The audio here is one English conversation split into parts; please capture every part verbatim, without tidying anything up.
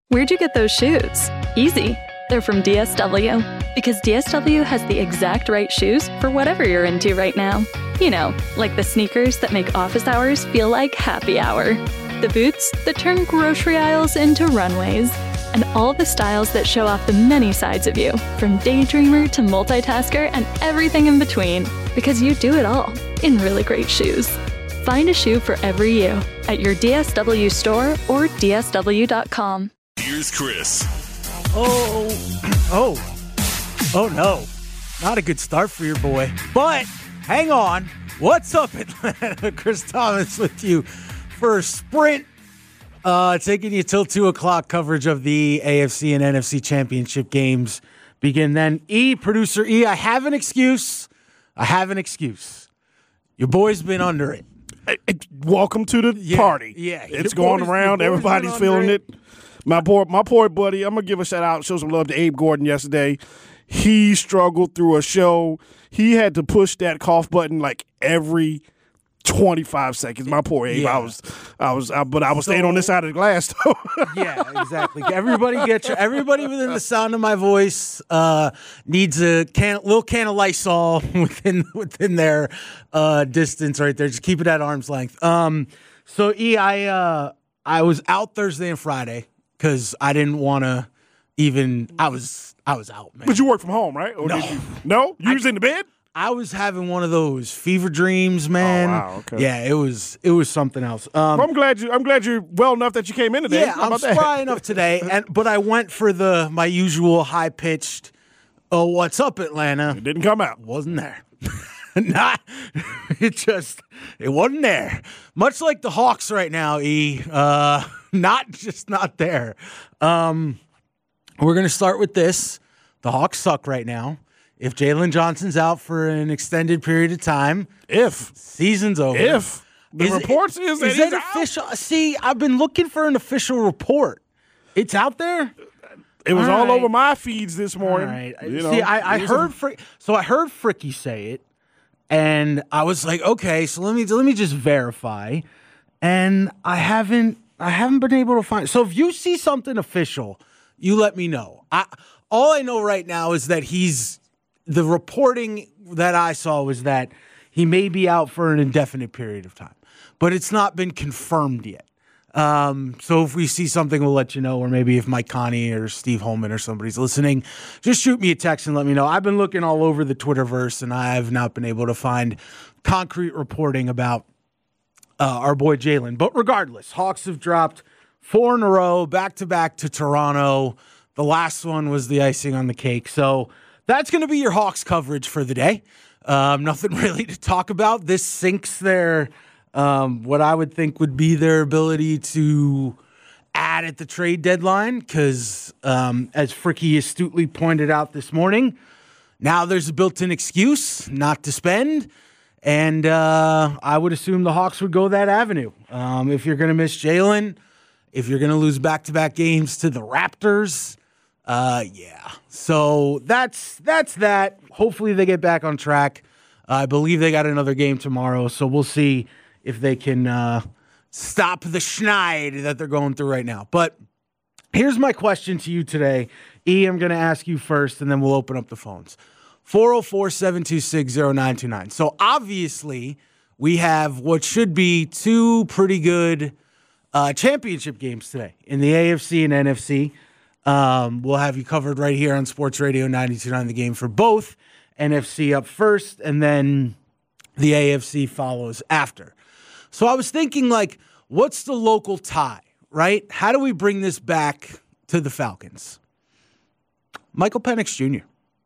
Where'd you get those shoes? Easy. They're from D S W. Because D S W has the exact right shoes for whatever you're into right now. You know, like the sneakers that make office hours feel like happy hour. The boots that turn grocery aisles into runways. And all the styles that show off the many sides of you, from daydreamer to multitasker and everything in between. Because you do it all in really great shoes. Find a shoe for every you at your D S W store or D S W dot com. Here's Chris. Oh, oh, oh no. Not a good start for your boy. But hang on. What's up, Atlanta? Chris Thomas with you for a sprint. Uh, taking you till two o'clock. Coverage of the A F C and N F C championship games begin then. E, producer E, I have an excuse. I have an excuse. Your boy's been under it. Welcome to the Yeah, party. yeah. It's Your going boys- around. your boys Everybody's been feeling under it. My poor, my poor buddy. I'm gonna give a shout out, show some love to Abe Gordon yesterday. He struggled through a show. He had to push that cough button like every twenty-five seconds. My poor Abe. Yeah. I was, I was, I, but I was staying on this side of the glass. Though. Yeah, exactly. Everybody get your, everybody within the sound of my voice uh, needs a can, little can of Lysol within within their uh, distance right there. Just keep it at arm's length. Um, so E, I uh, I was out Thursday and Friday because I didn't want to even. I was I was out, man. But you work from home, right? Or No. did you, no, you was in the bed. I was having one of those fever dreams, man. Oh, wow, okay. Yeah, it was it was something else. Um, Well, I'm glad you. I'm glad you're well enough that you came in today. Yeah, How I'm about that? spry enough today, and but I went for the my usual high pitched. Oh, what's up, Atlanta? It didn't come out. Wasn't there? Not. It just it wasn't there. Much like the Hawks right now, E. Uh, not just not there. Um, we're gonna start with this. The Hawks suck right now. If Jalen Johnson's out for an extended period of time, If season's over. if the Is it- reports is that Is he's that out. official? See, I've been looking for an official report. It's out there. It was All all right. over my feeds this All morning. right. You know, See, I, I it was a- heard Frick, so I heard Fricky say it, and I was like, okay, so let me let me just verify, and I haven't I haven't been able to find. So if you see something official, you let me know. I all I know right now is that he's the reporting that I saw was that he may be out for an indefinite period of time, but it's not been confirmed yet. Um, so if we see something, we'll let you know, or maybe if Mike Connie or Steve Holman or somebody's listening, just shoot me a text and let me know. I've been looking all over the Twitterverse, and I have not been able to find concrete reporting about uh, our boy Jalen. But regardless, Hawks have dropped four in a row, back-to-back to Toronto. The last one was the icing on the cake. So that's going to be your Hawks coverage for the day. Um, nothing really to talk about. This sinks their... Um, what I would think would be their ability to add at the trade deadline, because um, as Fricky astutely pointed out this morning, now there's a built-in excuse not to spend, and uh, I would assume the Hawks would go that avenue. Um, if you're going to miss Jalen, if you're going to lose back-to-back games to the Raptors, uh, yeah. So that's that's that. Hopefully they get back on track. Uh, I believe they got another game tomorrow, so we'll see if they can uh, stop the schneid that they're going through right now. But here's my question to you today. E, I'm going to ask you first, and then we'll open up the phones. four oh four, seven two six, oh nine two nine. So obviously, we have what should be two pretty good uh, championship games today in the A F C and N F C. Um, we'll have you covered right here on Sports Radio ninety-two point nine The Game for both. N F C up first, and then the A F C follows after. So I was thinking, like, what's the local tie, right? How do we bring this back to the Falcons? Michael Penix Junior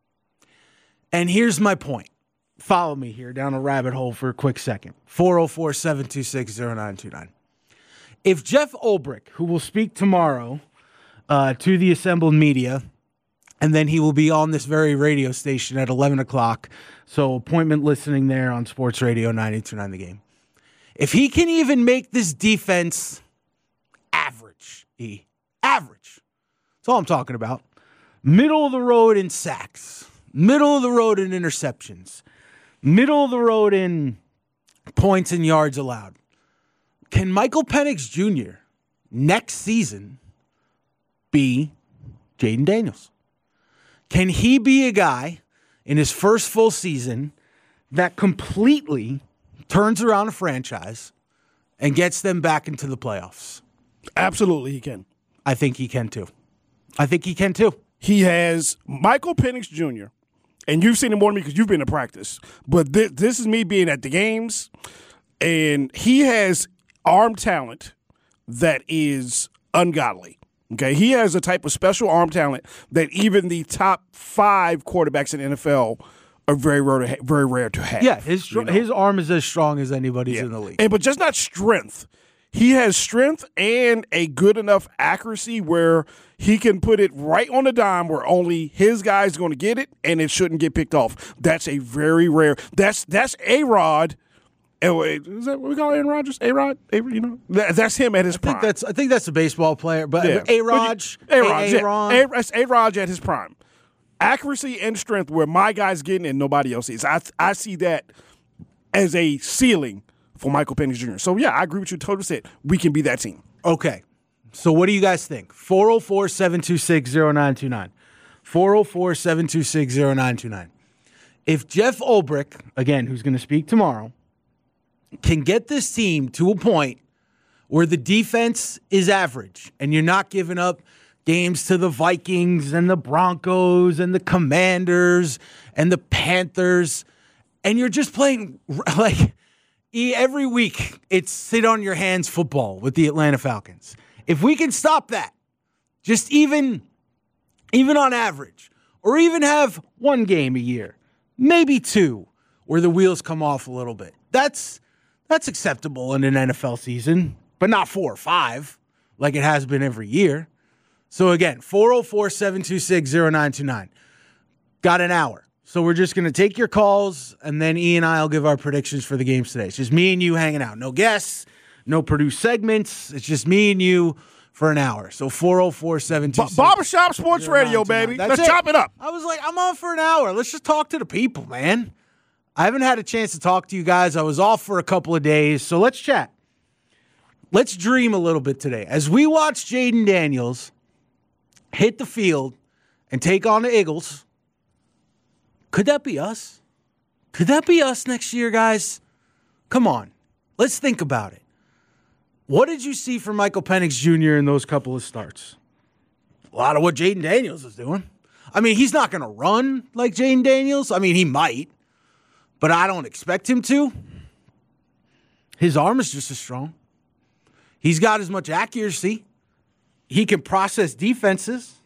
And here's my point. Follow me here down a rabbit hole for a quick second. four oh four, seven two six, oh nine two nine. If Jeff Ulbrich, who will speak tomorrow uh, to the assembled media, and then he will be on this very radio station at eleven o'clock, so appointment listening there on Sports Radio ninety-two point nine The Game. If he can even make this defense average, E, average, that's all I'm talking about. Middle of the road in sacks, middle of the road in interceptions, middle of the road in points and yards allowed. Can Michael Penix Junior next season be Jayden Daniels? Can he be a guy in his first full season that completely turns around a franchise and gets them back into the playoffs? Absolutely, he can. I think he can too. I think he can too. He has Michael Penix Junior, and you've seen him more than me because you've been to practice, but this, this is me being at the games, and he has arm talent that is ungodly. Okay, he has a type of special arm talent that even the top five quarterbacks in the N F L are very rare to ha- very rare to have. Yeah, his you know? his arm is as strong as anybody's Yeah. in the league. And but just not strength. He has strength and a good enough accuracy where he can put it right on the dime where only his guy's going to get it and it shouldn't get picked off. That's a very rare. That's that's A-Rod. Oh, wait, is that what we call Aaron Rodgers? A-Rod? A- you know, that, that's him at his I prime. think that's I think that's a baseball player, but Yeah. A-Rod, A-Rod, yeah. A-Ron. A- that's A-Rod at his prime. Accuracy and strength where my guy's getting and nobody else is. I I see that as a ceiling for Michael Penix Junior So, yeah, I agree with you. Totally said we can be that team. Okay. So what do you guys think? four oh four, seven two six, oh nine two nine. four oh four, seven two six, oh nine two nine. If Jeff Ulbrich, again, who's going to speak tomorrow, can get this team to a point where the defense is average and you're not giving up games to the Vikings and the Broncos and the Commanders and the Panthers, and you're just playing like every week it's sit on your hands football with the Atlanta Falcons. If we can stop that, just even, even on average, or even have one game a year, maybe two, where the wheels come off a little bit, that's that's acceptable in an N F L season, but not four or five like it has been every year. So again, four oh four, seven two six, oh nine two nine. Got an hour. So we're just going to take your calls, and then E and I will give our predictions for the games today. It's just me and you hanging out. No guests, no produced segments. It's just me and you for an hour. So four oh four, seven two six. Barbershop Sports Radio, baby. That's Let's it. chop it up. I was like, I'm on for an hour. Let's just talk to the people, man. I haven't had a chance to talk to you guys. I was off for a couple of days, so let's chat. Let's dream a little bit today. As we watch Jayden Daniels hit the field and take on the Eagles, could that be us? Could that be us next year, guys? Come on. Let's think about it. What did you see from Michael Penix Junior in those couple of starts? A lot of what Jayden Daniels is doing. I mean, he's not going to run like Jayden Daniels. I mean, he might, but I don't expect him to. His arm is just as strong. He's got as much accuracy. He can process defenses.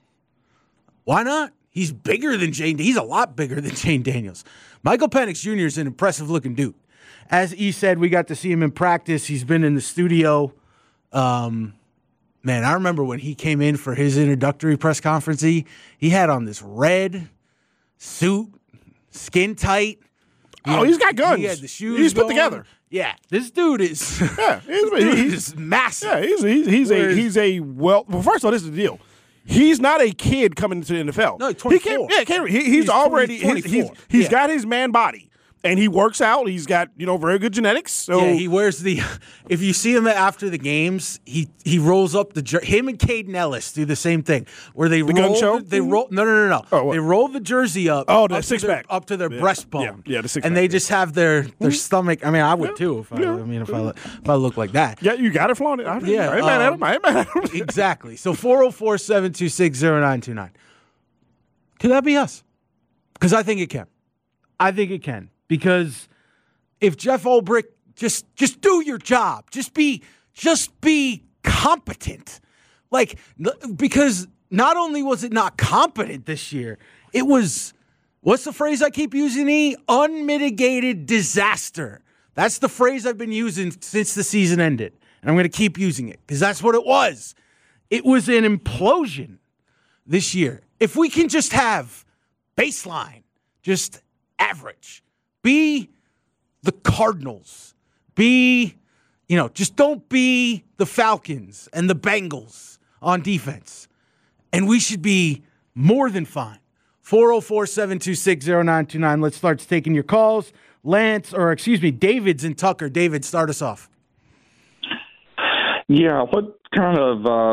Why not? He's bigger than Jayden. He's a lot bigger than Jayden Daniels. Michael Penix Junior is an impressive-looking dude. As E said, we got to see him in practice. He's been in the studio. Um, man, I remember when he came in for his introductory press conference, he, he had on this red suit, skin tight. He Oh, had- he's got guns. He had the shoes He's put going. together. Yeah, this dude is, Yeah, he's, this dude he's, is massive. yeah, he's, he's, he's a Whereas- he's a well. Well, first of all, this is the deal. He's not a kid coming into the N F L. No, he's He came, twenty-four. yeah, came, he, he's, He's already twenty, he's, he's, twenty-four. he's Yeah. got his man body, and he works out. He's got you know very good genetics. So Yeah, he wears the. If you see him after the games, he he rolls up the. jer- Him and Caden Ellis do the same thing, where they gun roll. show? The, they roll. No, no, no, no. Oh, what? They roll the jersey up. Oh, the up to six their- pack. up to their Yeah, breastbone. yeah, yeah, the six And pack, they yeah. just have their their stomach. I mean, I would Yeah, too if I. yeah. I mean, if I look- if I look like that. yeah, you got it flaunt it. I, Yeah, I ain't mad at um, him. I ain't mad at him. Exactly. So four oh four, seven two six, oh nine two nine. Could that be us? Because I think it can. I think it can. Because if Jeff Ulbrich just just do your job, just be just be competent. Like n- because not only was it not competent this year, it was what's the phrase I keep using? E unmitigated disaster. That's the phrase I've been using since the season ended. And I'm going to keep using it because that's what it was. It was an implosion this year. If we can just have baseline, just average, be the Cardinals, be, you know, just don't be the Falcons and the Bengals on defense. And we should be more than fine. four oh four, seven two six, oh nine two nine. Let's start taking your calls. Lance, or excuse me, David's in Tucker. David, start us off. Yeah, what kind of uh,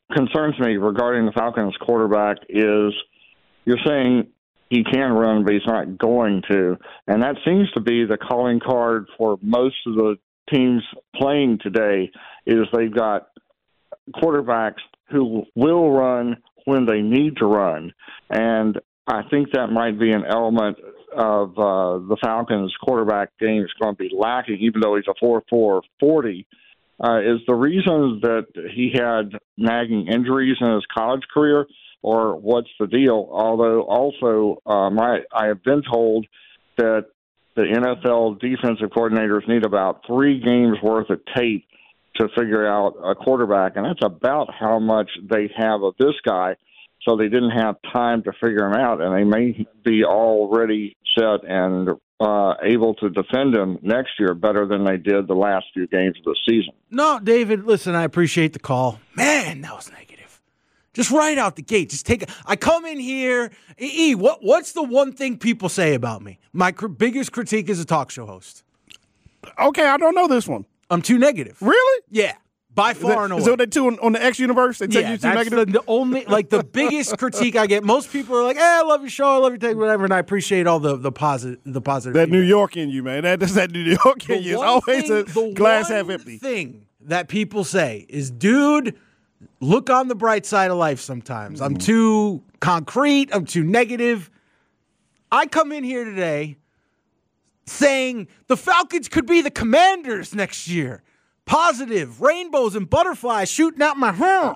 concerns me regarding the Falcons quarterback is you're saying he can run, but he's not going to. And that seems to be the calling card for most of the teams playing today is they've got quarterbacks who will run when they need to run. And I think that might be an element of uh, the Falcons' quarterback game is going to be lacking, even though he's a four four forty, uh, is the reason that he had nagging injuries in his college career, or what's the deal? Although also um, I, I have been told that the N F L defensive coordinators need about three games worth of tape to figure out a quarterback, and that's about how much they have of this guy. So they didn't have time to figure him out, and they may be already set and uh, able to defend him next year better than they did the last few games of the season. No, David, listen, I appreciate the call. Man, that was negative. Just right out the gate. Just take. A, I come in here. E, what what's the one thing people say about me? My cr- biggest critique as a talk show host. Okay, I don't know this one. I'm too negative. Really? Yeah. By far and away. Is that what they do on, on the X universe? They tell yeah, you too that's negative? The, the only, like, the biggest critique I get. Most people are like, "Hey, I love your show, I love your take, whatever," and I appreciate all the the positive, the positive. That feedback. New York in you, man. That, that's that New York in The you. It's one always thing- a glass the half one empty. Thing that people say is, "Dude, look on the bright side of life." Sometimes I'm too concrete. I'm too negative. I come in here today saying the Falcons could be the Commanders next year. Positive, rainbows and butterflies shooting out my hair.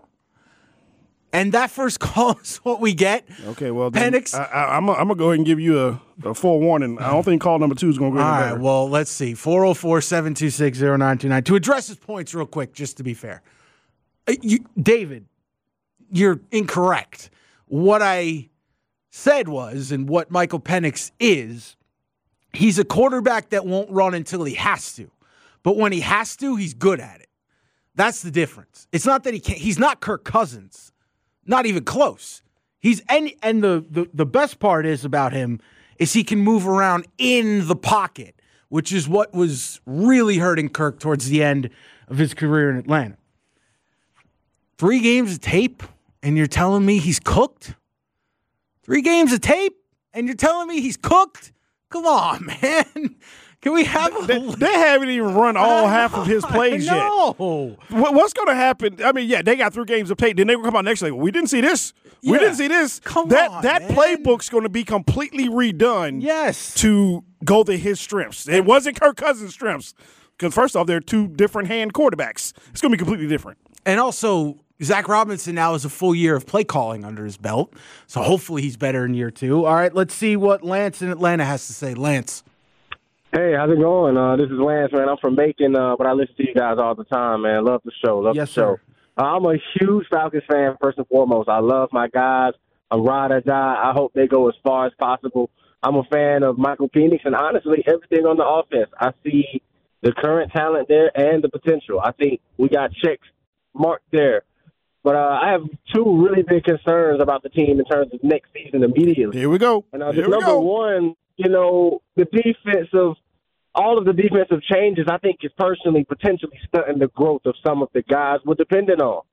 And that first call is what we get. Okay, well, then Penix. I, I, I'm going to go ahead and give you a, a forewarning. I don't think call number two is going to go All any right, better. well, let's see. four oh four, seven two six, oh nine two nine. To address his points real quick, just to be fair. Uh, you, David, you're incorrect. What I said was, and what Michael Penix is, he's a quarterback that won't run until he has to. But when he has to, he's good at it. That's the difference. It's not that he can't. He's not Kirk Cousins. Not even close. He's and and the, the, the best part is about him is he can move around in the pocket, which is what was really hurting Kirk towards the end of his career in Atlanta. Three games of tape, and you're telling me he's cooked? Three games of tape, and you're telling me he's cooked? Come on, man. Can we have a... They, they haven't even run all half of his plays yet. No. What, what's going to happen? I mean, yeah, they got three games of tape. Then they will come out next year. Like, we didn't see this. We Yeah. didn't see this. Come that on, that man. playbook's going to be completely redone. Yes. To go to his strengths. It wasn't Kirk Cousins' strengths. Because first off, they're two different hand quarterbacks. It's going to be completely different. And also, Zach Robinson now has a full year of play calling under his belt. So hopefully he's better in year two. All right, let's see what Lance in Atlanta has to say. Lance. Hey, how's it going? Uh, this is Lance, man. I'm from Macon, uh, but I listen to you guys all the time, man. Love the show. Love Yes, the show. sir. Uh, I'm a huge Falcons fan, first and foremost. I love my guys. I'm ride or die. I hope they go as far as possible. I'm a fan of Michael Penix, and honestly, everything on the offense. I see the current talent there and the potential. I think we got checks marked there. But uh, I have two really big concerns about the team in terms of next season immediately. Here we go. And uh, Here just we number go. one, you know, the defensive, all of the defensive changes, I think, is personally potentially stunting the growth of some of the guys we're dependent on.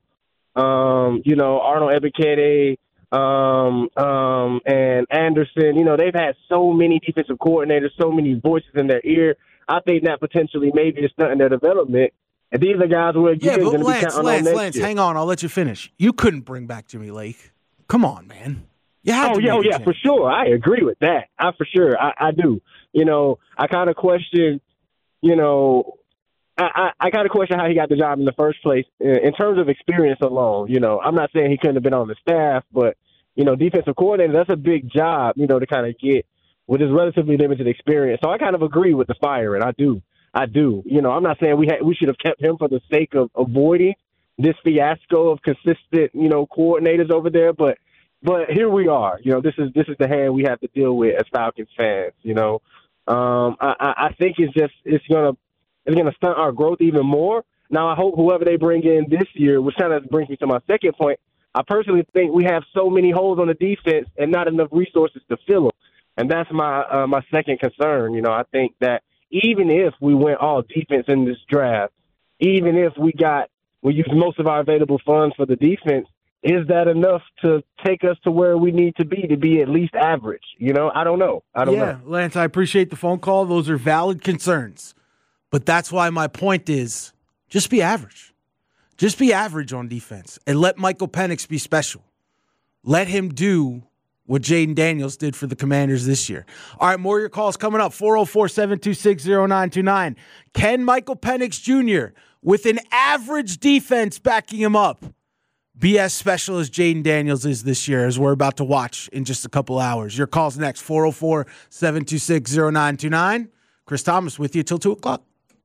Um, you know, Arnold Ebiketie, um, um, and Anderson, you know, they've had so many defensive coordinators, so many voices in their ear. I think that potentially maybe is stunting their development. And these are guys we're Yeah, again but going to be Lance, counting on Lance, next Lance, year. hang on. I'll let you finish. You couldn't bring back Jimmy Lake. Come on, man. You had Oh, to yeah, oh, make a yeah, change. for sure. I agree with that. I for sure. I, I do. You know, I kind of question, you know, I, I, I kind of question how he got the job in the first place in, in terms of experience alone. You know, I'm not saying he couldn't have been on the staff, but, you know, defensive coordinator, that's a big job, you know, to kind of get with his relatively limited experience. So I kind of agree with the firing. I do. I do. You know, I'm not saying we had, we should have kept him for the sake of avoiding this fiasco of consistent, you know, coordinators over there, but But here we are. You know, this is this is the hand we have to deal with as Falcons fans. You know, um, I, I think it's just it's gonna it's gonna stunt our growth even more. Now, I hope whoever they bring in this year, which kind of brings me to my second point. I personally think we have so many holes on the defense and not enough resources to fill them, and that's my uh, my second concern. You know, I think that even if we went all defense in this draft, even if we got we use most of our available funds for the defense. Is that enough to take us to where we need to be to be at least average? You know, I don't know. I don't yeah, know. Lance, I appreciate the phone call. Those are valid concerns. But that's why my point is just be average. Just be average on defense and let Michael Penix be special. Let him do what Jaden Daniels did for the Commanders this year. All right, more of your calls coming up. four oh four, seven two six, oh nine two nine. Can Michael Penix Junior, with an average defense backing him up, be as special as Jaden Daniels is this year, as we're about to watch in just a couple hours? Your call's next, four oh four, seven two six, oh nine two nine. Chris Thomas with you till two o'clock.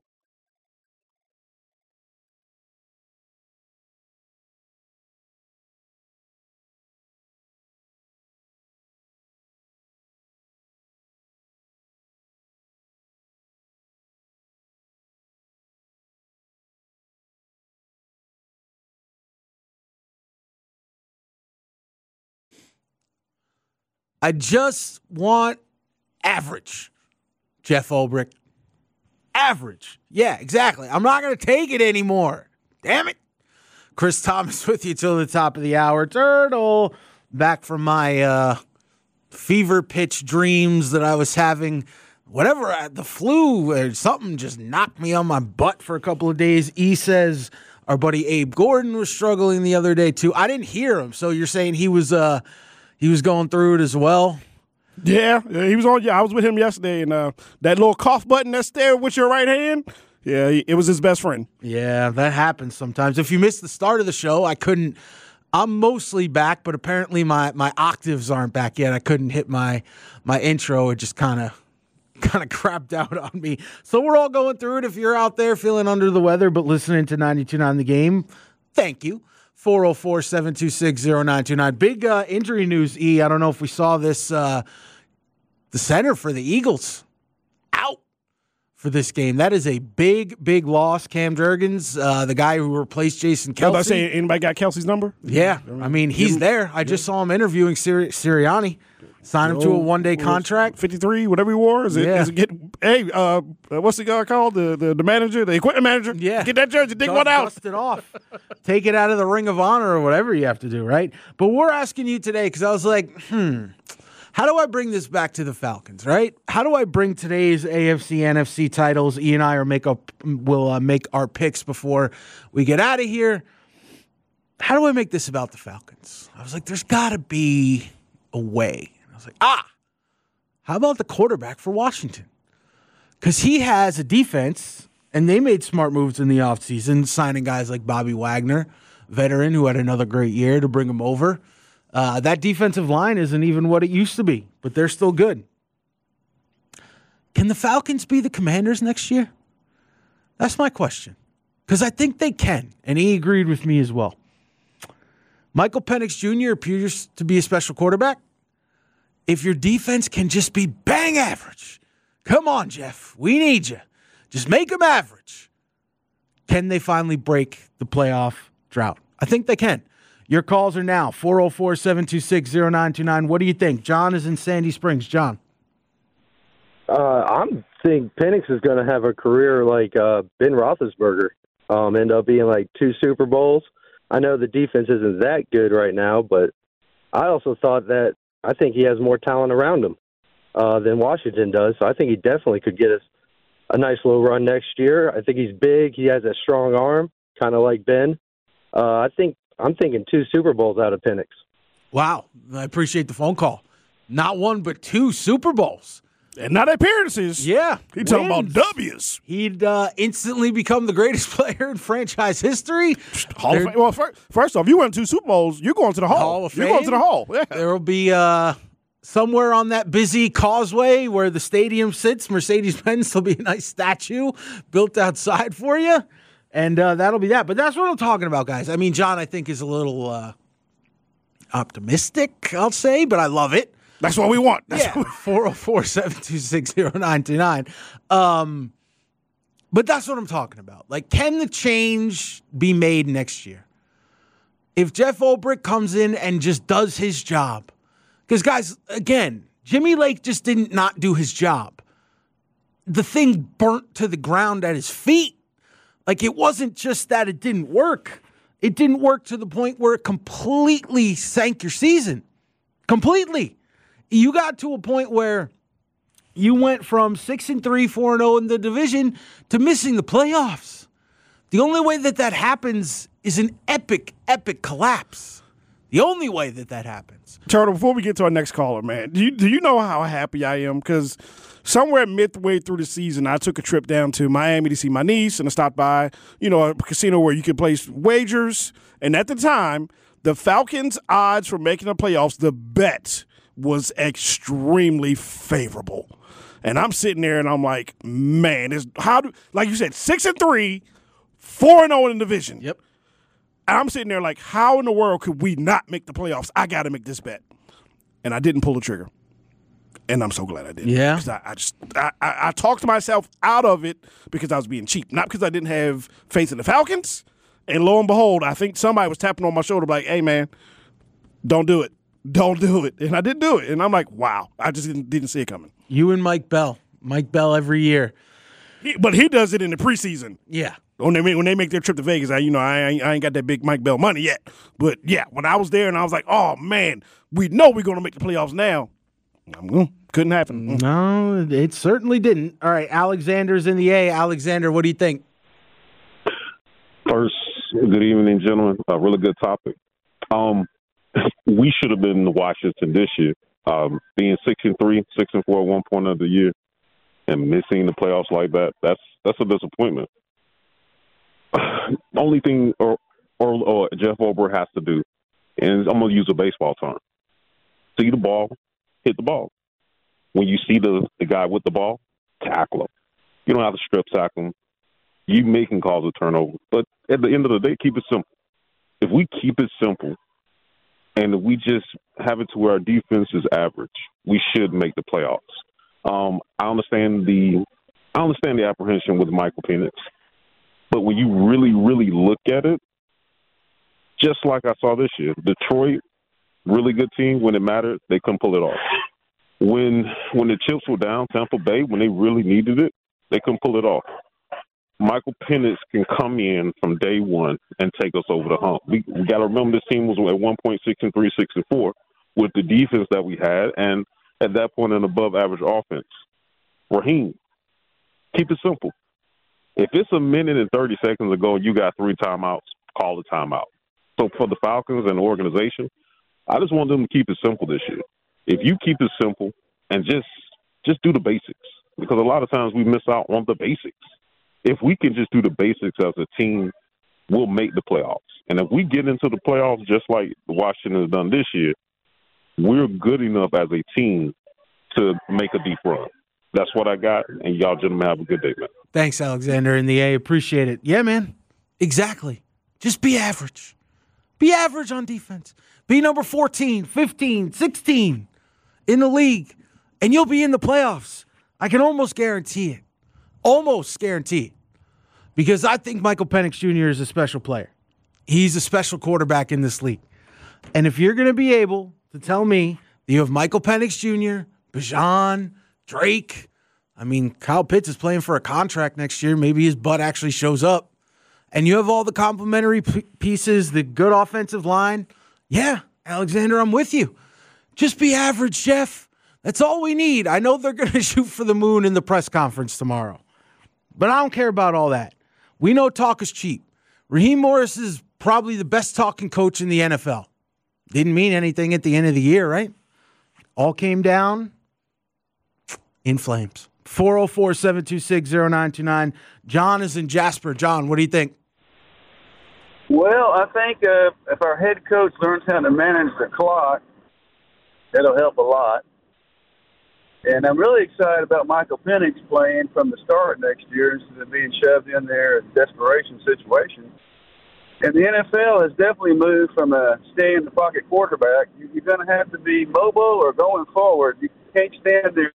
I just want average, Jeff Ulbrich. Average. Yeah, exactly. I'm not going to take it anymore. Damn it. Chris Thomas with you till the top of the hour. Turtle, back from my uh, fever pitch dreams that I was having. Whatever, the flu or something just knocked me on my butt for a couple of days. E says our buddy Abe Gordon was struggling the other day too. I didn't hear him, so you're saying he was... Uh, He was going through it as well. Yeah, he was on. Yeah, I was with him yesterday, and uh, that little cough button that's there with your right hand. Yeah, it was his best friend. Yeah, that happens sometimes. If you missed the start of the show, I couldn't. I'm mostly back, but apparently my, my octaves aren't back yet. I couldn't hit my my intro. It just kind of kind of crapped out on me. So we're all going through it. If you're out there feeling under the weather but listening to ninety-two point nine The Game, thank you. four oh four, seven two six, oh nine two nine. Big uh, injury news, E. I don't know if we saw this. Uh, the center for the Eagles out for this game. That is a big, big loss. Cam Jurgens, uh, the guy who replaced Jason Kelce. I was about to say, anybody got Kelsey's number? Yeah. I mean, he's there. I just saw him interviewing Siri- Sirianni. Sign him to a one-day contract. fifty-three, whatever he wore. Is it, yeah. is it get, hey, uh, what's the guy called? The, the the manager, the equipment manager? Yeah. Get that jersey, dig Dust, one out. Dust it off. Take it out of the Ring of Honor or whatever you have to do, right? But we're asking you today because I was like, hmm, how do I bring this back to the Falcons, right? How do I bring today's A F C, N F C titles? E and I are make up, will uh, make our picks before we get out of here. How do I make this about the Falcons? I was like, there's got to be a way. I was like, ah. How about the quarterback for Washington? Because he has a defense, and they made smart moves in the offseason, signing guys like Bobby Wagner, veteran who had another great year to bring him over. Uh, that defensive line isn't even what it used to be, but they're still good. Can the Falcons be the Commanders next year? That's my question. Because I think they can, and he agreed with me as well. Michael Penix Junior appears to be a special quarterback. If your defense can just be bang average, come on, Jeff, we need you. Just make them average. Can they finally break the playoff drought? I think they can. Your calls are now four oh four, seven two six, oh nine two nine. What do you think? John is in Sandy Springs. John. Uh, I think Penix is going to have a career like uh, Ben Roethlisberger, um, end up being like two Super Bowls. I know the defense isn't that good right now, but I also thought that I think he has more talent around him uh, than Washington does. So I think he definitely could get us a nice little run next year. I think he's big. He has a strong arm, kind of like Ben. Uh, I think I'm thinking two Super Bowls out of Penix. Wow. I appreciate the phone call. Not one, but two Super Bowls. And not appearances. Yeah. He's talking about wins. W's. He'd uh, instantly become the greatest player in franchise history. Hall of Fame. Well, first, first off, you went to two Super Bowls. You're going to the Hall. Hall of You're going Fame. to the Hall. Yeah. There will be uh, somewhere on that busy causeway where the stadium sits, Mercedes-Benz, there'll be a nice statue built outside for you. And uh, that'll be that. But that's what I'm talking about, guys. I mean, John, I think, is a little uh, optimistic, I'll say, but I love it. That's what we want. That's Yeah, four oh four, seven two six, oh nine two nine. Um, but that's what I'm talking about. Like, can the change be made next year? If Jeff Ulbrich comes in and just does his job. Because, guys, again, Jimmy Lake just didn't not do his job. The thing burnt to the ground at his feet. Like, it wasn't just that it didn't work. It didn't work to the point where it completely sank your season. Completely. You got to a point where you went from six and three, four and oh in the division to missing the playoffs. The only way that that happens is an epic, epic collapse. The only way that that happens. Turtle, before we get to our next caller, man, do you, do you know how happy I am? Because somewhere midway through the season, I took a trip down to Miami to see my niece, and I stopped by, you know, a casino where you could place wagers. And at the time, the Falcons' odds for making the playoffs, the bet was extremely favorable. And I'm sitting there, and I'm like, man, it's how do like you said, six and three, four and zero in the division. Yep. And I'm sitting there like, how in the world could we not make the playoffs? I got to make this bet. And I didn't pull the trigger. And I'm so glad I did. Yeah. Because I, I just, I, I, I talked myself out of it because I was being cheap. Not because I didn't have faith in the Falcons. And lo and behold, I think somebody was tapping on my shoulder like, hey, man, don't do it. Don't do it. And I didn't do it. And I'm like, wow, I just didn't, didn't see it coming. You and Mike Bell. Mike Bell every year. He, but he does it in the preseason. Yeah. When they make, when they make their trip to Vegas, I, you know, I, ain't- I ain't got that big Mike Bell money yet. But, yeah, when I was there and I was like, oh, man, we know we're going to make the playoffs now. Mm, couldn't happen. Mm. No, it certainly didn't. All right, Alexander's in the A. Alexander, what do you think? First, good evening, gentlemen. A really good topic. Um, we should have been in Washington this year. Um, being six and three, six and four at one point of the year, and missing the playoffs like that, that's that's a disappointment. Only thing or, or or Jeff Ober has to do, and I'm going to use a baseball term, see the ball, hit the ball. When you see the, the guy with the ball, tackle him. You don't have to strip tackle him. You may can cause a turnover, but at the end of the day, keep it simple. If we keep it simple, and if we just have it to where our defense is average, we should make the playoffs. Um, I understand the I understand the apprehension with Michael Penix, but when you really, really look at it, just like I saw this year, Detroit, really good team. When it mattered, they couldn't pull it off. When when the chips were down, Tampa Bay, when they really needed it, they couldn't pull it off. Michael Penix can come in from day one and take us over the hump. We, we got to remember this team was at one point six and three, six and four with the defense that we had, and at that point an above-average offense. Raheem, keep it simple. If it's a minute and thirty seconds ago and you got three timeouts, call the timeout. So for the Falcons and the organization, I just want them to keep it simple this year. If you keep it simple and just just do the basics, because a lot of times we miss out on the basics. If we can just do the basics as a team, we'll make the playoffs. And if we get into the playoffs just like Washington has done this year, we're good enough as a team to make a deep run. That's what I got, and y'all gentlemen have a good day, man. Thanks, Alexander in the A. Appreciate it. Yeah, man. Exactly. Just be average. Be average on defense. Be number fourteen, fifteen, sixteen in the league, and you'll be in the playoffs. I can almost guarantee it. Almost guarantee it. Because I think Michael Penix Junior is a special player. He's a special quarterback in this league. And if you're going to be able to tell me that you have Michael Penix Junior, Bijan, Drake, I mean, Kyle Pitts is playing for a contract next year. Maybe his butt actually shows up. And you have all the complementary p- pieces, the good offensive line. Yeah, Alexander, I'm with you. Just be average, Jeff. That's all we need. I know they're going to shoot for the moon in the press conference tomorrow. But I don't care about all that. We know talk is cheap. Raheem Morris is probably the best talking coach in the N F L. Didn't mean anything at the end of the year, right? All came down in flames. four oh four, seven two six, oh nine two nine. John is in Jasper. John, what do you think? Well, I think uh, if our head coach learns how to manage the clock, that'll help a lot. And I'm really excited about Michael Penix playing from the start next year instead of being shoved in there in desperation situations. And the N F L has definitely moved from a stay-in-the-pocket quarterback. You're going to have to be mobile or going forward. You can't stand there.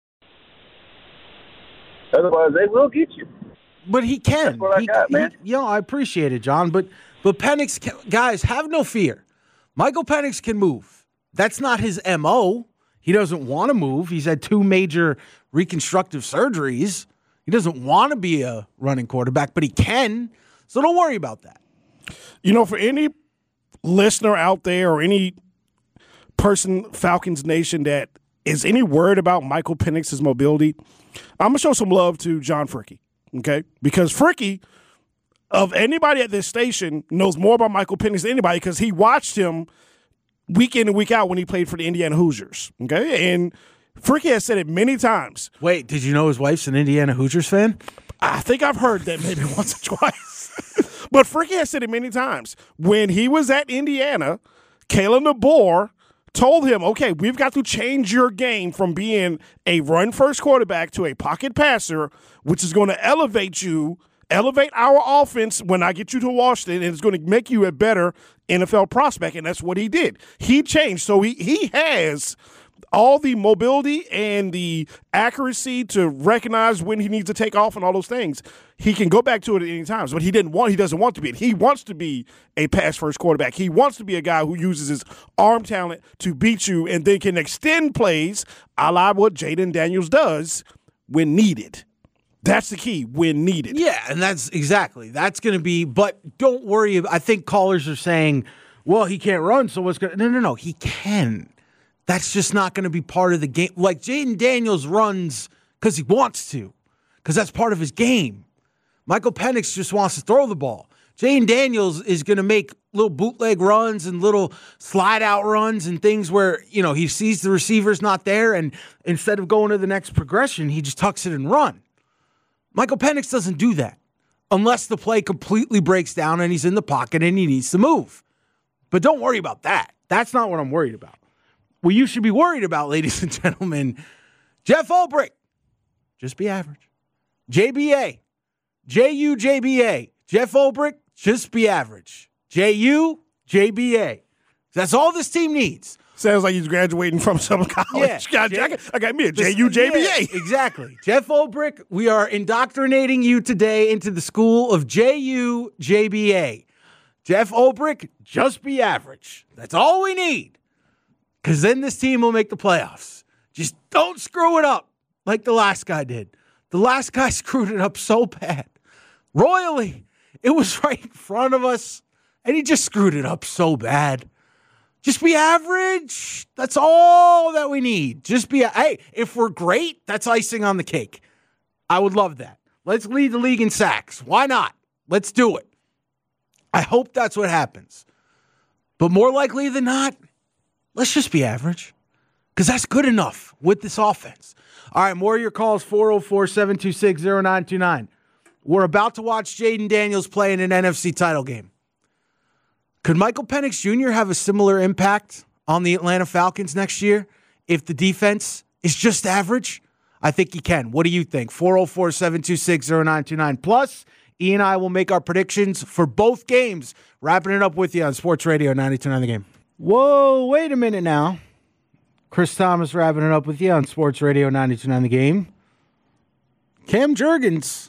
Otherwise, they will get you. But he can. That's what I he, got, man. He, you know, I appreciate it, John. But but Penix, can, guys, have no fear. Michael Penix can move. That's not his M O. He doesn't want to move. He's had two major reconstructive surgeries. He doesn't want to be a running quarterback, but he can. So don't worry about that. You know, for any listener out there or any person, Falcons Nation, that is any worried about Michael Penix's mobility, I'm going to show some love to John Fricky, okay? Because Fricky, of anybody at this station, knows more about Michael Penix than anybody because he watched him week in and week out when he played for the Indiana Hoosiers, okay? And Fricky has said it many times. Wait, did you know his wife's an Indiana Hoosiers fan? I think I've heard that maybe once or twice. But Fricky has said it many times. When he was at Indiana, Kalen DeBoer told him, okay, we've got to change your game from being a run-first quarterback to a pocket passer, which is going to elevate you, elevate our offense when I get you to Washington, and it's going to make you a better N F L prospect, and that's what he did. He changed. So he, he has all the mobility and the accuracy to recognize when he needs to take off and all those things. He can go back to it at any time, but he didn't want. He doesn't want to be. He wants to be a pass-first quarterback. He wants to be a guy who uses his arm talent to beat you and then can extend plays, a la what Jaden Daniels does when needed. That's the key, when needed. Yeah, and that's exactly. That's going to be, but don't worry. I think callers are saying, well, he can't run, so what's going to, no, no, no, he can. That's just not going to be part of the game. Like Jaden Daniels runs because he wants to, because that's part of his game. Michael Penix just wants to throw the ball. Jaden Daniels is going to make little bootleg runs and little slide out runs and things where, you know, he sees the receiver's not there, and instead of going to the next progression, he just tucks it and run. Michael Penix doesn't do that unless the play completely breaks down and he's in the pocket and he needs to move. But don't worry about that. That's not what I'm worried about. What you should be worried about, ladies and gentlemen, Jeff Ulbrich, just be average. J B A, J U J B A, Jeff Ulbrich, just be average. J U J B A. That's all this team needs. Sounds like he's graduating from some college. Yeah, God, J- I, got, I got me a J U J B A. Yeah, exactly. Jeff Ulbrich, we are indoctrinating you today into the school of J U J B A. Jeff Ulbrich, just be average. That's all we need. Because then this team will make the playoffs. Just don't screw it up like the last guy did. The last guy screwed it up so bad. Royally. It was right in front of us, and he just screwed it up so bad. Just be average. That's all that we need. Just be, hey, if we're great, that's icing on the cake. I would love that. Let's lead the league in sacks. Why not? Let's do it. I hope that's what happens. But more likely than not, let's just be average, because that's good enough with this offense. All right, more of your calls, four oh four, seven two six, oh nine two nine. We're about to watch Jaden Daniels play in an N F C title game. Could Michael Penix Junior have a similar impact on the Atlanta Falcons next year if the defense is just average? I think he can. What do you think? four oh four, seven two six, oh nine two nine. Plus, E and I will make our predictions for both games. Wrapping it up with you on Sports Radio ninety-two point nine The Game. Whoa, wait a minute now. Chris Thomas wrapping it up with you on Sports Radio ninety-two point nine The Game. Cam Jurgens,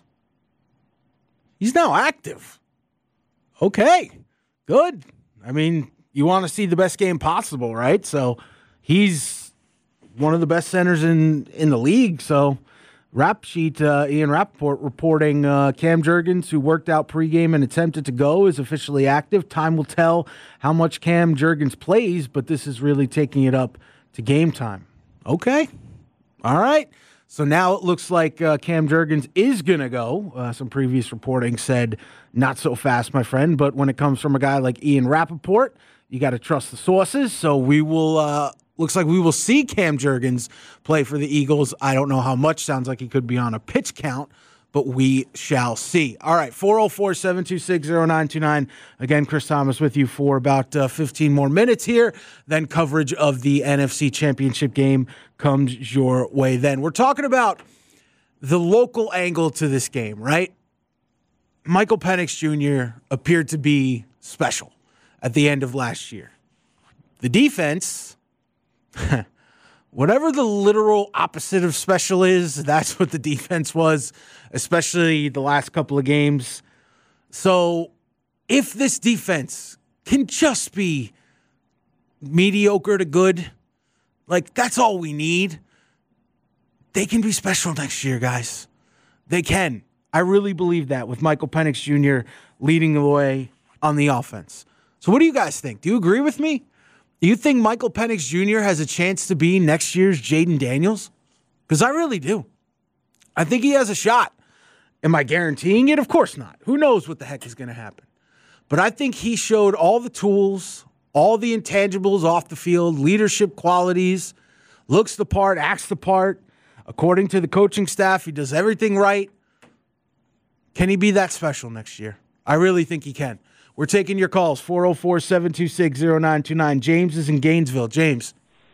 he's now active. Okay, good. I mean, you want to see the best game possible, right? So he's one of the best centers in, in the league. So Rap Sheet, uh, Ian Rappaport reporting uh, Cam Jurgens, who worked out pregame and attempted to go, is officially active. Time will tell how much Cam Jurgens plays, but this is really taking it up to game time. Okay. All right. So now it looks like uh, Cam Jurgens is going to go. Uh, some previous reporting said not so fast, my friend. But when it comes from a guy like Ian Rappaport, you got to trust the sources. So we will, uh, looks like we will see Cam Jurgens play for the Eagles. I don't know how much. Sounds like he could be on a pitch count, but we shall see. All right, four oh four, seven two six, oh nine two nine. Again, Chris Thomas with you for about uh, fifteen more minutes here. Then coverage of the N F C Championship game comes your way then. We're talking about the local angle to this game, right? Michael Penix Junior appeared to be special at the end of last year. The defense, whatever the literal opposite of special is, that's what the defense was, especially the last couple of games. So if this defense can just be mediocre to good, like that's all we need, they can be special next year, guys. They can. I really believe that with Michael Penix Junior leading the way on the offense. So what do you guys think? Do you agree with me? Do you think Michael Penix Junior has a chance to be next year's Jaden Daniels? Because I really do. I think he has a shot. Am I guaranteeing it? Of course not. Who knows what the heck is going to happen? But I think he showed all the tools, all the intangibles off the field, leadership qualities, looks the part, acts the part. According to the coaching staff, he does everything right. Can he be that special next year? I really think he can. We're taking your calls, four oh four, seven two six, oh nine two nine. James is in Gainesville. James.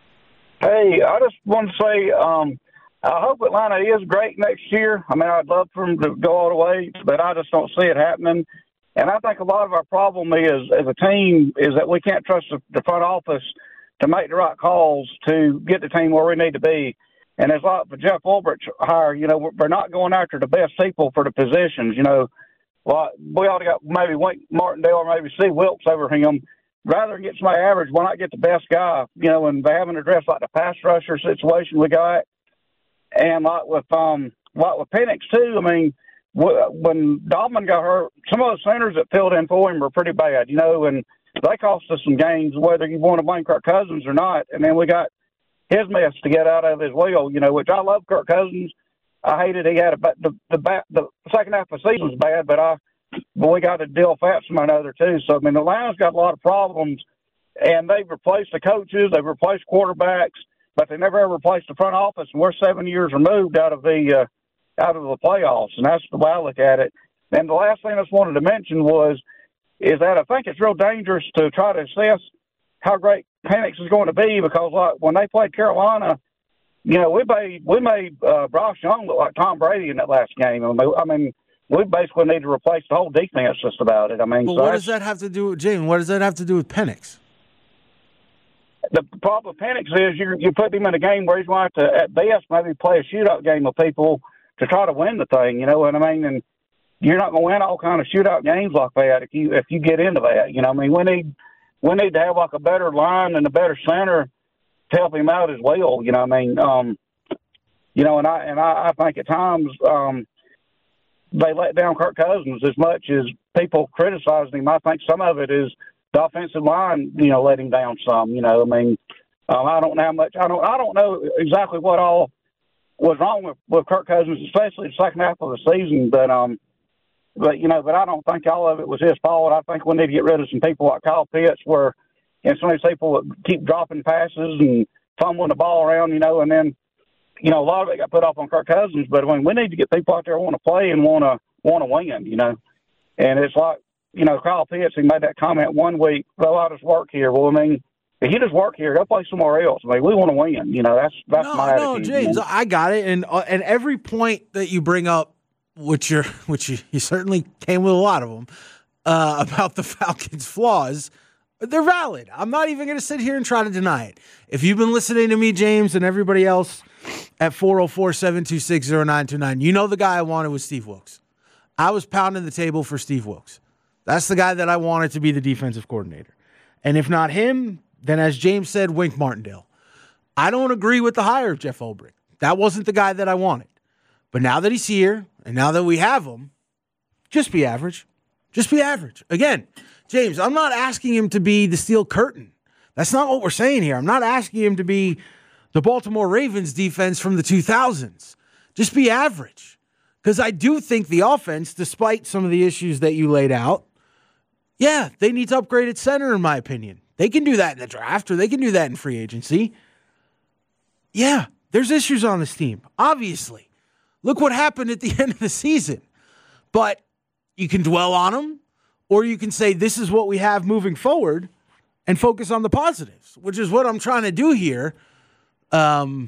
Hey, I just want to say um, I hope Atlanta is great next year. I mean, I'd love for them to go all the way, but I just don't see it happening. And I think a lot of our problem is, as a team, is that we can't trust the, the front office to make the right calls to get the team where we need to be. And it's like the Jeff Ulbrich hire, you know, we're, we're not going after the best people for the positions, you know. Well, we ought to got maybe Wink Martindale or maybe C. Wilkes over him. Rather than get somebody average, why not get the best guy? You know, and they haven't addressed like the pass rusher situation we got, and like with um, like with Penix too. I mean, when Dahlman got hurt, some of the centers that filled in for him were pretty bad, you know, and they cost us some games, whether you want to blame Kirk Cousins or not. And then we got his mess to get out of as well, you know, which I love Kirk Cousins. I hated he had a the the back the second half of the season was bad, but I but we got to deal fast from another too. So I mean, Atlanta's got a lot of problems, and they've replaced the coaches, they've replaced quarterbacks, but they never ever replaced the front office. And we're seven years removed out of the uh, out of the playoffs, and that's the way I look at it. And the last thing I just wanted to mention was is that I think it's real dangerous to try to assess how great Penix is going to be because like when they played Carolina. You know, we made we made uh, Bryce Young look like Tom Brady in that last game. I mean, I mean, we basically need to replace the whole defense just about it. I mean, but so what does that have to do with James? What does that have to do with Penix? The problem with Penix is you you put him in a game where he's going to have to, at best, maybe play a shootout game with people to try to win the thing. You know what I mean? And you're not going to win all kind of shootout games like that if you if you get into that. You know, I mean, we need we need to have like a better line and a better center. Help him out as well, you know. I mean, um, you know, and I and I, I think at times um, they let down Kirk Cousins as much as people criticizing him. I think some of it is the offensive line, you know, let him down some. You know, I mean, um, I don't know how much. I don't. I don't know exactly what all was wrong with, with Kirk Cousins, especially the second half of the season. But um, but you know, but I don't think all of it was his fault. I think we need to get rid of some people like Kyle Pitts, where. And some of these people keep dropping passes and fumbling the ball around, you know, and then, you know, a lot of it got put off on Kirk Cousins. But I mean, we need to get people out there who want to play and want to want to win, you know. And it's like, you know, Kyle Pitts, he made that comment one week, well, I just work here. Well, I mean, if you just work here, go play somewhere else. I mean, we want to win, you know. That's that's no, my no, attitude. James, you know? I got it. And uh, and every point that you bring up, which you're, which you, you certainly came with a lot of them, uh, about the Falcons' flaws, they're valid. I'm not even going to sit here and try to deny it. If you've been listening to me, James, and everybody else at four oh four, seven two six, oh nine two nine, you know the guy I wanted was Steve Wilkes. I was pounding the table for Steve Wilkes. That's the guy that I wanted to be the defensive coordinator. And if not him, then as James said, Wink Martindale. I don't agree with the hire of Jeff Ulbrich. That wasn't the guy that I wanted. But now that he's here, and now that we have him, just be average. Just be average. Again, James, I'm not asking him to be the steel curtain. That's not what we're saying here. I'm not asking him to be the Baltimore Ravens defense from the two thousands. Just be average. Because I do think the offense, despite some of the issues that you laid out, yeah, they need to upgrade at center, in my opinion. They can do that in the draft, or they can do that in free agency. Yeah, there's issues on this team, obviously. Look what happened at the end of the season. But you can dwell on them, or you can say this is what we have moving forward and focus on the positives, which is what I'm trying to do here. Um,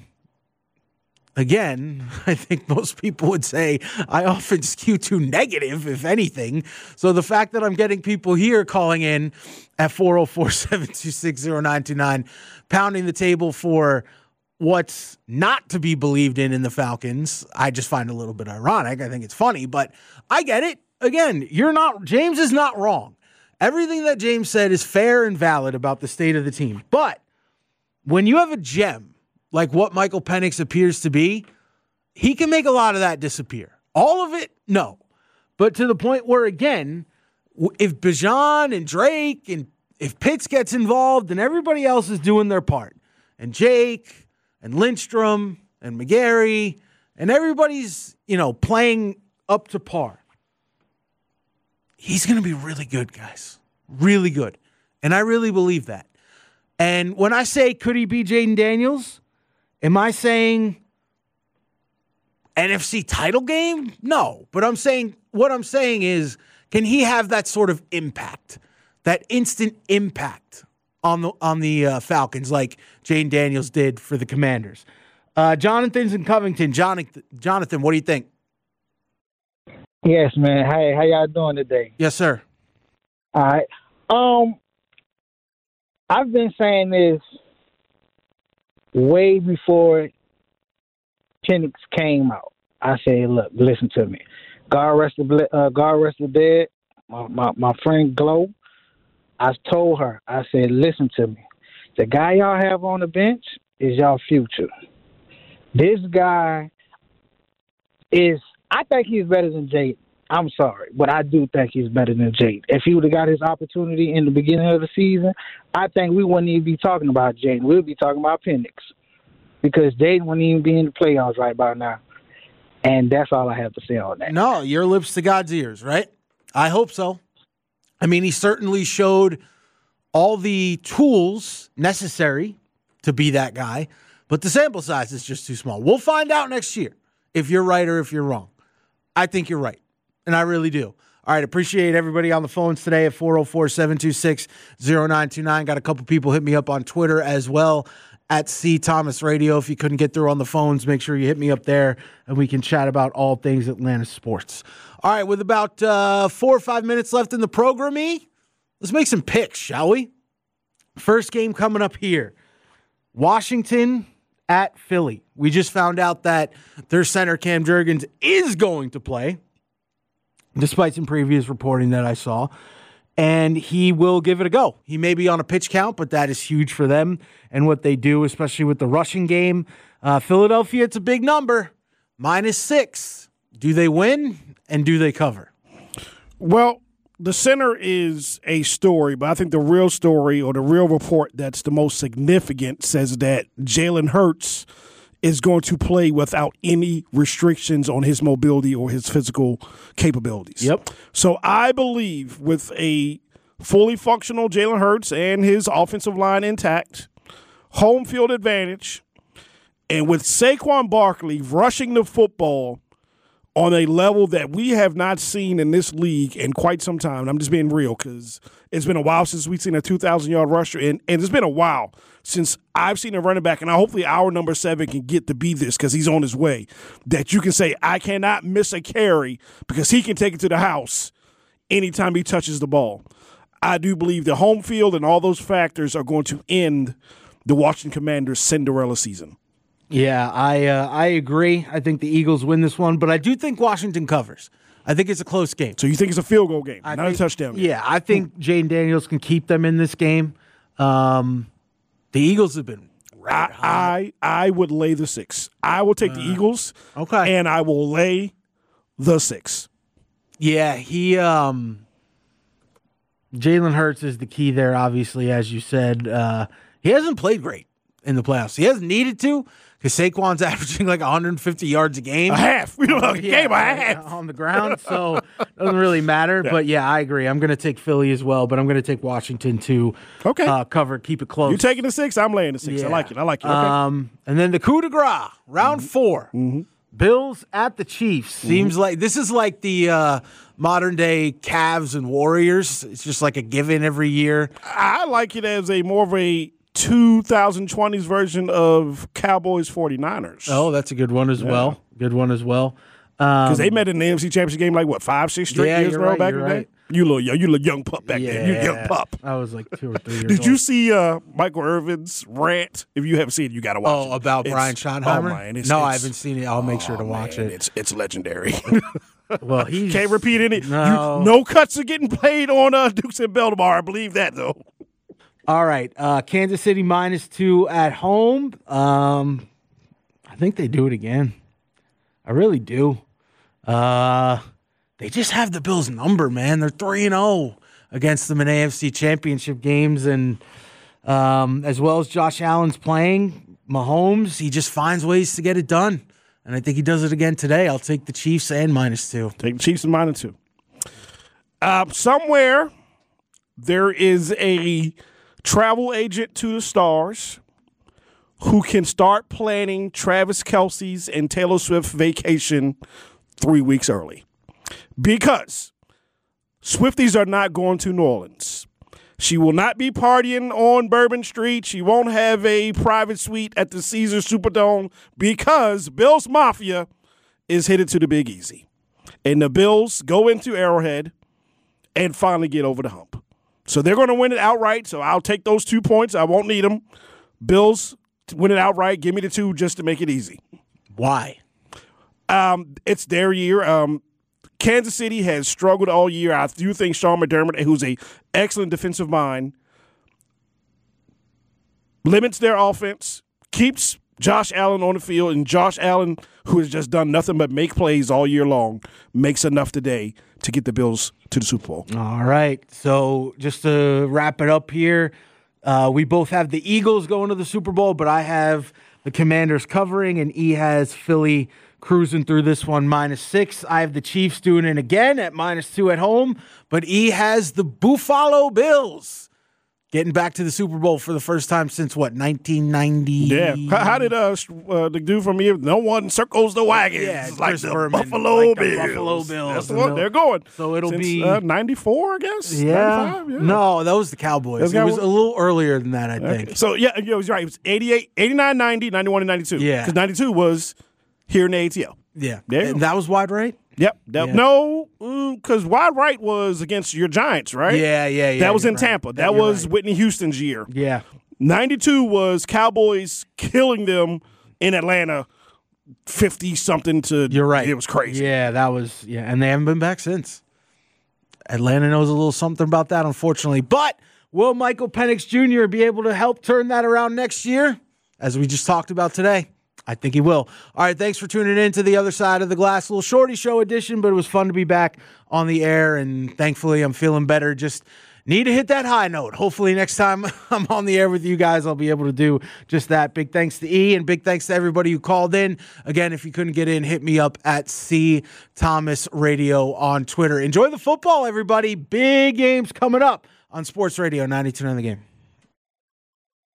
again, I think most people would say I often skew too negative, if anything. So the fact that I'm getting people here calling in at four oh four, seven two six, oh nine two nine, pounding the table for what's not to be believed in in the Falcons, I just find a little bit ironic. I think it's funny, but I get it. Again, you're not, James is not wrong. Everything that James said is fair and valid about the state of the team. But when you have a gem like what Michael Penix appears to be, he can make a lot of that disappear. All of it, no. But to the point where, again, if Bijan and Drake and if Pitts gets involved and everybody else is doing their part, and Jake and Lindstrom and McGarry and everybody's, you know, playing up to par, he's going to be really good, guys. Really good. And I really believe that. And when I say, could he be Jaden Daniels, am I saying N F C title game? No. But I'm saying, what I'm saying is, can he have that sort of impact, that instant impact on the on the uh, Falcons like Jaden Daniels did for the Commanders? Uh, Jonathan's in Covington. Jonathan, Jonathan, what do you think? Yes, man. Hey, how y'all doing today? Yes, sir. All right. Um, I've been saying this way before Penix came out. I said, look, listen to me. God rest the uh, God rest the dead. My, my my friend Glow. I told her. I said, listen to me. The guy y'all have on the bench is y'all future. This guy is. I think he's better than Jade. I'm sorry, but I do think he's better than Jade. If he would have got his opportunity in the beginning of the season, I think we wouldn't even be talking about Jade. We'll be talking about Penix because Jade wouldn't even be in the playoffs right by now. And that's all I have to say on that. No, your lips to God's ears, right? I hope so. I mean, he certainly showed all the tools necessary to be that guy, but the sample size is just too small. We'll find out next year if you're right or if you're wrong. I think you're right, and I really do. All right, appreciate everybody on the phones today at four oh four, seven two six, oh nine two nine. Got a couple people hit me up on Twitter as well at C Thomas Radio. If you couldn't get through on the phones, make sure you hit me up there, and we can chat about all things Atlanta sports. All right, with about uh, four or five minutes left in the program, E, let's make some picks, shall we? First game coming up here. Washington at Philly. We just found out that their center, Cam Jurgens, is going to play, despite some previous reporting that I saw, and he will give it a go. He may be on a pitch count, but that is huge for them and what they do, especially with the rushing game. Uh, Philadelphia, it's a big number, minus six. Do they win, and do they cover? Well, the center is a story, but I think the real story or the real report that's the most significant says that Jalen Hurts is going to play without any restrictions on his mobility or his physical capabilities. Yep. So I believe with a fully functional Jalen Hurts and his offensive line intact, home field advantage, and with Saquon Barkley rushing the football on a level that we have not seen in this league in quite some time. And I'm just being real because it's been a while since we've seen a two thousand yard rusher, and, and it's been a while since I've seen a running back, and hopefully our number seven can get to be this because he's on his way, that you can say, I cannot miss a carry because he can take it to the house anytime he touches the ball. I do believe the home field and all those factors are going to end the Washington Commanders' Cinderella season. Yeah, I uh, I agree. I think the Eagles win this one, but I do think Washington covers. I think it's a close game. So you think it's a field goal game, I not think, a touchdown game? Yeah, I think Jaden Daniels can keep them in this game. Um, the Eagles have been I, I I would lay the six. I will take uh, the Eagles. Okay. And I will lay the six. Yeah, he um, Jalen Hurts is the key there, obviously, as you said. Uh, he hasn't played great in the playoffs. He hasn't needed to. Because Saquon's averaging like one hundred fifty yards a game. A half. We don't know, a yeah, game, a half. On the ground, so it doesn't really matter. Yeah. But, yeah, I agree. I'm going to take Philly as well, but I'm going to take Washington to okay. uh, cover, keep it close. You're taking the six? I'm laying the six. Yeah. I like it. I like it. Okay. Um, and then the coup de grace, round mm-hmm. four. Mm-hmm. Bills at the Chiefs. Seems mm-hmm. like this is like the uh, modern-day Cavs and Warriors. It's just like a given every year. I like it as a more of a twenty twenties version of Cowboys forty-niners. Oh, that's a good one as yeah. well. Good one as well. Because um, they Um, met in the A F C Championship game like, what, five, six straight yeah, years in a row right, back in the right. day? You little, you little young pup back yeah, then. You young pup. I was like two or three years Did old. you see uh, Michael Irvin's rant? If you haven't seen it, you got to watch oh, it. Oh, about it's, Brian Schottenheimer? Oh, man, it's, no, it's, I haven't seen it. I'll make sure to oh, watch man, it. It's it's legendary. Well, he can't repeat any. No. You, no cuts are getting played on uh, Dukes and Belmar. I believe that, though. All right, uh, Kansas City minus two at home. Um, I think they do it again. I really do. Uh, they just have the Bills' number, man. They're three and oh against them in A F C Championship games, and um, as well as Josh Allen's playing, Mahomes, he just finds ways to get it done. And I think he does it again today. I'll take the Chiefs and minus two. Take the Chiefs and minus two. Uh, somewhere there is a travel agent to the stars who can start planning Travis Kelce's and Taylor Swift vacation three weeks early. Because Swifties are not going to New Orleans. She will not be partying on Bourbon Street. She won't have a private suite at the Caesars Superdome because Bills Mafia is headed to the Big Easy. And the Bills go into Arrowhead and finally get over the hump. So they're going to win it outright, so I'll take those two points. I won't need them. Bills win it outright. Give me the two just to make it easy. Why? Um, it's their year. Um, Kansas City has struggled all year. I do think Sean McDermott, who's an excellent defensive mind, limits their offense, keeps Josh Allen on the field, and Josh Allen, who has just done nothing but make plays all year long, makes enough today to get the Bills to the Super Bowl. All right. So just to wrap it up here, uh, we both have the Eagles going to the Super Bowl, but I have the Commanders covering, and E has Philly cruising through this one minus six. I have the Chiefs doing it again at minus two at home, but E has the Buffalo Bills getting back to the Super Bowl for the first time since, what, nineteen ninety? Yeah. How, how did uh, uh, the dude from here, no one circles the wagons? Yeah, it's like Chris the Berman, Buffalo like the Bills. Buffalo Bills. That's the one they're going. So it'll Since, be uh, ninety-four, I guess? Yeah. yeah. No, that was the Cowboys. That's It was Cowboys? a little earlier than that, I Okay. think. So, yeah, you was right. It was eighty-eight, eighty-nine, ninety, ninety-one, and ninety-two. Yeah. Because ninety-two was here in the A T L. Yeah. There you And go. that was wide right? Yep. That, Yeah. No, because wide right was against your Giants, right? Yeah, yeah, yeah. That was you're in right. Tampa. That You're was right. Whitney Houston's year. Yeah. ninety-two was Cowboys killing them in Atlanta, fifty-something to – You're right. It was crazy. Yeah, that was, yeah, and they haven't been back since. Atlanta knows a little something about that, unfortunately. But will Michael Penix Junior be able to help turn that around next year, as we just talked about today? I think he will. All right, thanks for tuning in to the Other Side of the Glass. A little shorty show edition, but it was fun to be back on the air, and thankfully I'm feeling better. Just need to hit that high note. Hopefully next time I'm on the air with you guys, I'll be able to do just that. Big thanks to E, and big thanks to everybody who called in. Again, if you couldn't get in, hit me up at C Thomas Radio on Twitter. Enjoy the football, everybody. Big games coming up on Sports Radio ninety-two point nine The Game.